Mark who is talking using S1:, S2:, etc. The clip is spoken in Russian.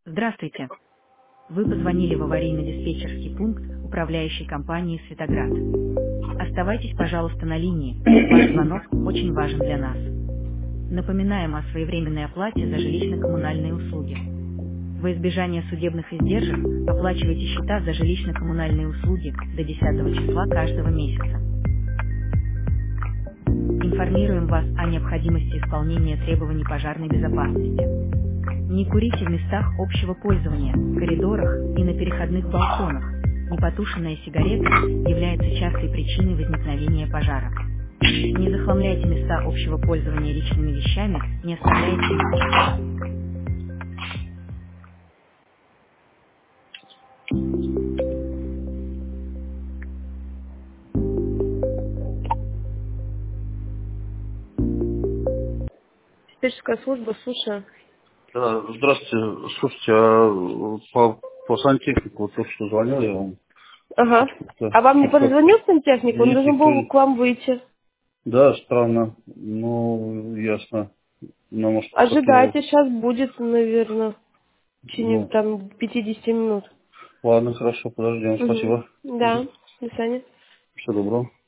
S1: Здравствуйте. Вы позвонили в аварийно-диспетчерский пункт управляющей компании «Светоград». Оставайтесь, пожалуйста, на линии. Ваш звонок очень важен для нас. Напоминаем о своевременной оплате за жилищно-коммунальные услуги. Во избежание судебных издержек оплачивайте счета за жилищно-коммунальные услуги до 10 числа каждого месяца. Информируем вас о необходимости исполнения требований пожарной безопасности. Не курите в местах общего пользования, коридорах и на переходных балконах. Непотушенная сигарета является частой причиной возникновения пожара. Не захламляйте места общего пользования личными вещами, не оставляйте. Диспетчерская служба, слушаю.
S2: Здравствуйте. Слушайте, по сантехнику вот только что звонил я вам.
S1: Ага.
S2: Как-то,
S1: А вам не
S2: как-то
S1: позвонил сантехник? Он
S2: нет,
S1: должен
S2: никто
S1: был к вам выйти.
S2: Да, странно. Ну, ясно. Ну, может, кто-то...
S1: Ожидайте, сейчас будет, наверное, в течение
S2: Ну,
S1: там 50 минут.
S2: ладно, хорошо, подождем.
S1: Угу.
S2: Спасибо.
S1: Да, до свидания.
S2: Всего доброго.